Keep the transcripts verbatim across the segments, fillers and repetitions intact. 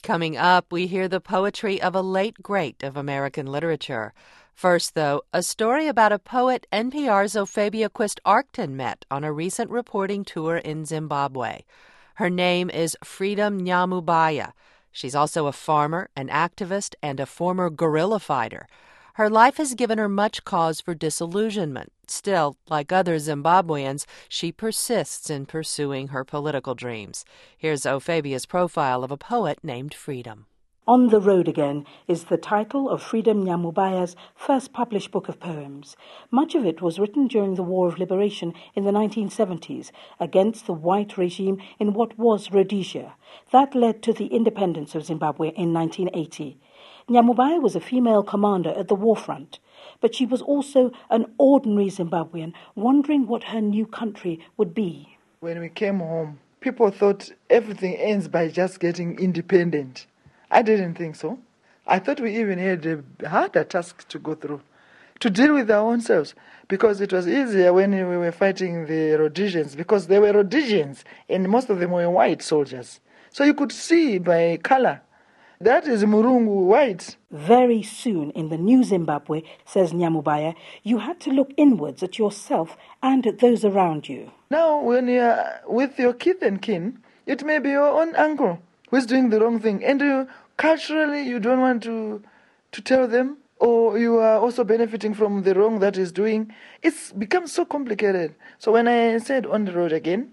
Coming up, we hear the poetry of a late great of American literature. First, though, a story about a poet N P R's Ophabia Quist-Arcton met on a recent reporting tour in Zimbabwe. Her name is Freedom Nyamubaya. She's also a farmer, an activist, and a former guerrilla fighter. Her life has given her much cause for disillusionment. Still, like other Zimbabweans, she persists in pursuing her political dreams. Here's Ophabia's profile of a poet named Freedom. On the Road Again is the title of Freedom Nyamubaya's first published book of poems. Much of it was written during the War of Liberation in the nineteen seventies against the white regime in what was Rhodesia. That led to the independence of Zimbabwe in nineteen eighty. Nyamubaya was a female commander at the war front, but she was also an ordinary Zimbabwean wondering what her new country would be. When we came home, people thought everything ends by just getting independent. I didn't think so. I thought we even had a harder task to go through, to deal with our own selves, because it was easier when we were fighting the Rhodesians, because they were Rhodesians, and most of them were white soldiers. So you could see by color, that is Murungu white. Very soon in the new Zimbabwe, says Nyamubaya, you had to look inwards at yourself and at those around you. Now, when you're with your kith and kin, it may be your own uncle who's doing the wrong thing, and you, culturally you don't want to to tell them, or you are also benefiting from the wrong that is doing. It's become so complicated. So when I said On the Road Again,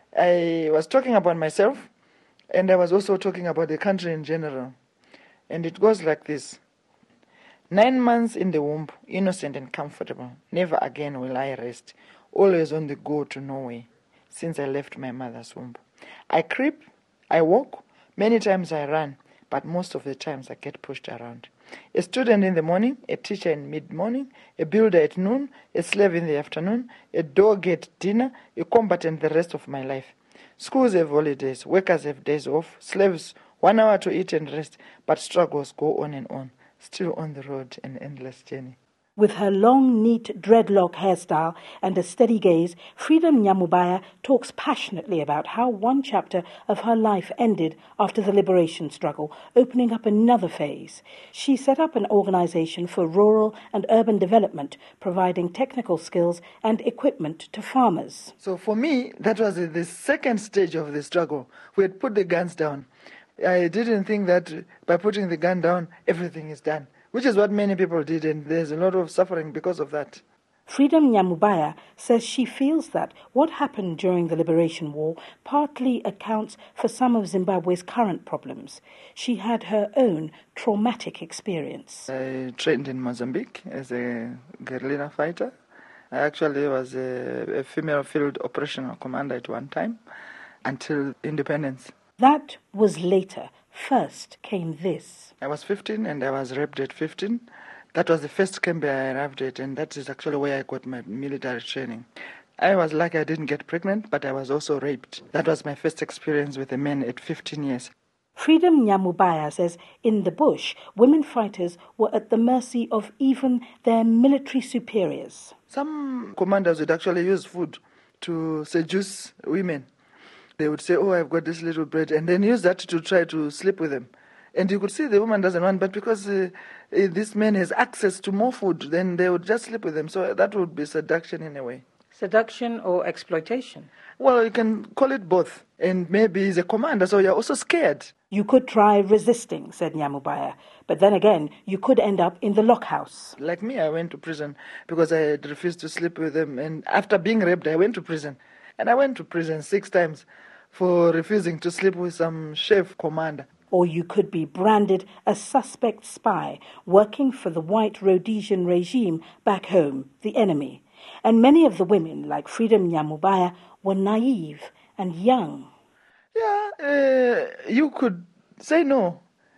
I was talking about myself, and I was also talking about the country in general. And it goes like this. Nine months in the womb, innocent and comfortable. Never again will I rest. Always on the go to nowhere, since I left my mother's womb. I creep, I walk, many times I run, but most of the times I get pushed around. A student in the morning, a teacher in mid-morning, a builder at noon, a slave in the afternoon, a dog at dinner, a combatant the rest of my life. Schools have holidays, workers have days off, slaves one hour to eat and rest, but struggles go on and on, still on the road, an endless journey. With her long, neat dreadlock hairstyle and a steady gaze, Freedom Nyamubaya talks passionately about how one chapter of her life ended after the liberation struggle, opening up another phase. She set up an organization for rural and urban development, providing technical skills and equipment to farmers. So for me, that was the second stage of the struggle. We had put the guns down. I didn't think that by putting the gun down, everything is done, which is what many people did, and there's a lot of suffering because of that. Freedom Nyamubaya says she feels that what happened during the Liberation War partly accounts for some of Zimbabwe's current problems. She had her own traumatic experience. I trained in Mozambique as a guerrilla fighter. I actually was a, a female field operational commander at one time until independence. That was later. First came this. I was fifteen and I was raped at fifteen. That was the first camp I arrived at, and that is actually where I got my military training. I was lucky I didn't get pregnant, but I was also raped. That was my first experience with a man at fifteen years. Freedom Nyamubaya says in the bush, women fighters were at the mercy of even their military superiors. Some commanders would actually use food to seduce women. They would say, oh, I've got this little bread, and then use that to try to sleep with them. And you could see the woman doesn't want, but because uh, uh, this man has access to more food, then they would just sleep with them. So that would be seduction in a way. Seduction or exploitation? Well, you can call it both. And maybe he's a commander, so you're also scared. You could try resisting, said Nyamubaya. But then again, you could end up in the lockhouse. Like me, I went to prison because I had refused to sleep with them. And after being raped, I went to prison. And I went to prison six times for refusing to sleep with some chef commander. Or you could be branded a suspect spy working for the white Rhodesian regime back home, the enemy. And many of the women, like Freedom Nyamubaya, were naive and young. Yeah, uh, you could say no,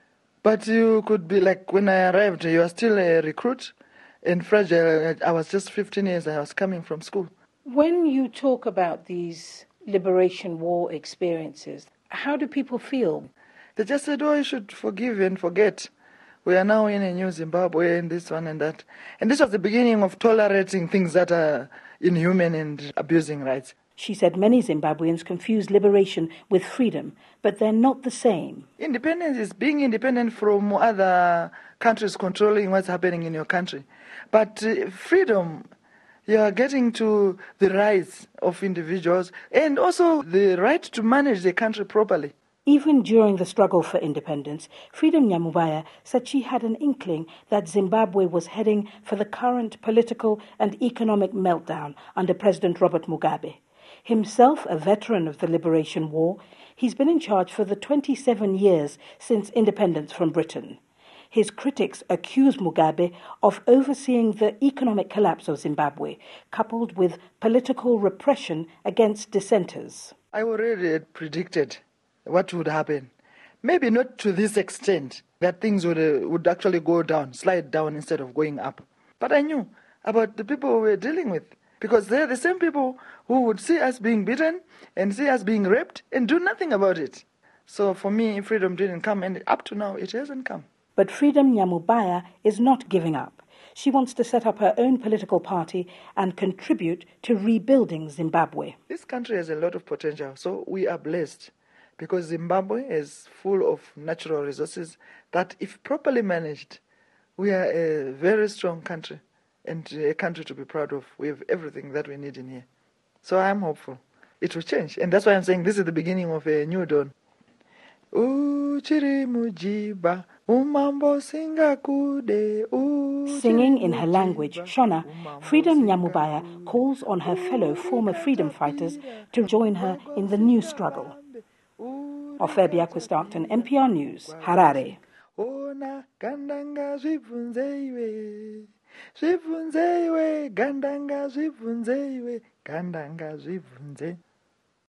but you could be like, when I arrived, you are still a recruit and fragile. I was just fifteen years, I was coming from school. When you talk about these Liberation War experiences, how do people feel? They just said, oh, you should forgive and forget. We are now in a new Zimbabwe and this one and that. And this was the beginning of tolerating things that are inhuman and abusing rights. She said many Zimbabweans confuse liberation with freedom, but they're not the same. Independence is being independent from other countries controlling what's happening in your country. But uh, freedom, you are getting to the rights of individuals and also the right to manage the country properly. Even during the struggle for independence, Freedom Nyamubaya said she had an inkling that Zimbabwe was heading for the current political and economic meltdown under President Robert Mugabe. Himself a veteran of the Liberation War, he's been in charge for the twenty-seven years since independence from Britain. His critics accuse Mugabe of overseeing the economic collapse of Zimbabwe, coupled with political repression against dissenters. I already had predicted what would happen. Maybe not to this extent, that things would, uh, would actually go down, slide down instead of going up. But I knew about the people we were dealing with, because they're the same people who would see us being beaten and see us being raped and do nothing about it. So for me, freedom didn't come, and up to now, it hasn't come. But Freedom Nyamubaya is not giving up. She wants to set up her own political party and contribute to rebuilding Zimbabwe. This country has a lot of potential, so we are blessed, because Zimbabwe is full of natural resources that, if properly managed, we are a very strong country and a country to be proud of. We have everything that we need in here. So I'm hopeful it will change. And that's why I'm saying this is the beginning of a new dawn. Singing in her language, Shona, Freedom Nyamubaya calls on her fellow former freedom fighters to join her in the new struggle. Ophelia Quist-Arcton, N P R News, Harare. Ona gandanga zvibvunzeiwe zvibvunzeiwe gandanga zvibvunzeiwe gandanga zvibvunze